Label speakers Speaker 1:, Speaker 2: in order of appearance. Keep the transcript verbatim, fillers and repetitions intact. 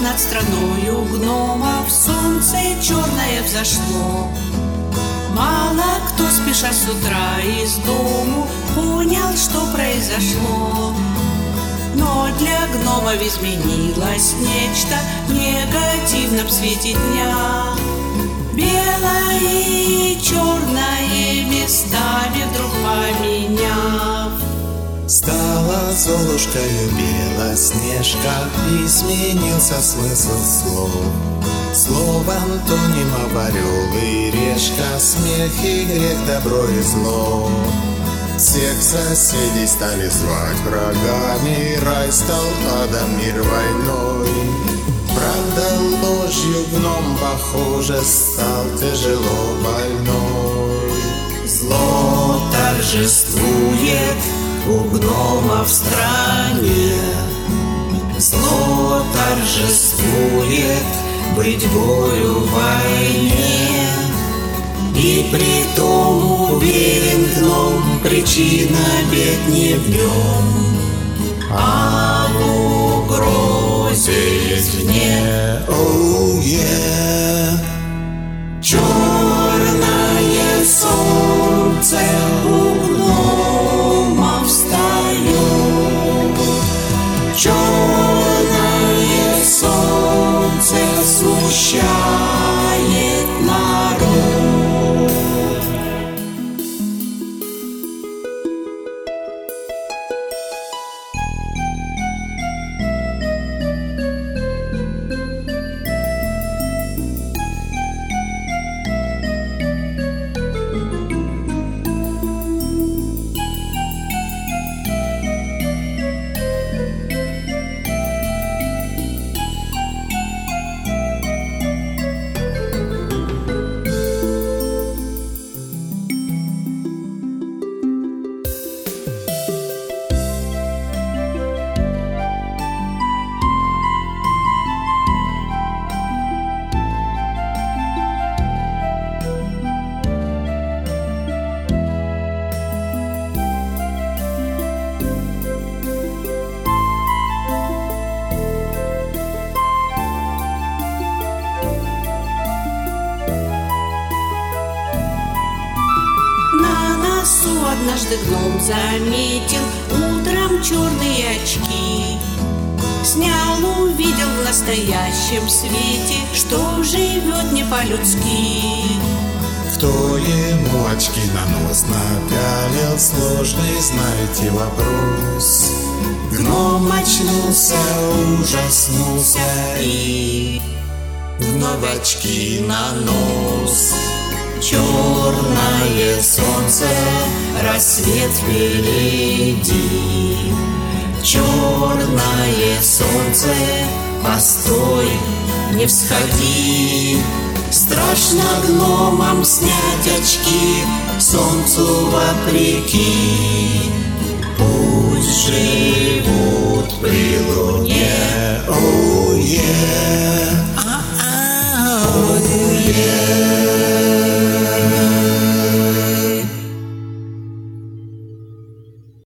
Speaker 1: над страною гномов солнце черное взошло. Мало кто, спеша с утра из дому, понял, что произошло. Но для гномов изменилось нечто негативно в свете дня. Белое и черное местами вдруг поменяв.
Speaker 2: Стала Золушкою Белоснежка, изменился смысл слов. Слово антонимов орел и решка, смех и грех, добро и зло. Всех соседей стали звать врагами, рай стал адом, мир войной. Правда, ложью гном, похоже, стал тяжело больной.
Speaker 1: Зло торжествует у гнома в стране, зло торжествует быть бою в войне. И притом уверен гном, причина бед не в нем, а в угрозе извне.
Speaker 2: Oh, yeah.
Speaker 1: Черное солнце у гнома встает, черное солнце смущает народ. Однажды гном заметил утром черные очки. Снял, увидел в настоящем свете, что живет не по-людски.
Speaker 2: Кто ему очки на нос напялил, сложный, знаете, вопрос.
Speaker 1: Гном очнулся, ужаснулся и вновь очки на нос. Черное солнце, рассвет впереди. Черное солнце, постой, не всходи. Страшно гномам снять очки, солнцу вопреки. Пусть живут при луне.
Speaker 2: Oh, yeah.
Speaker 1: Oh, yeah.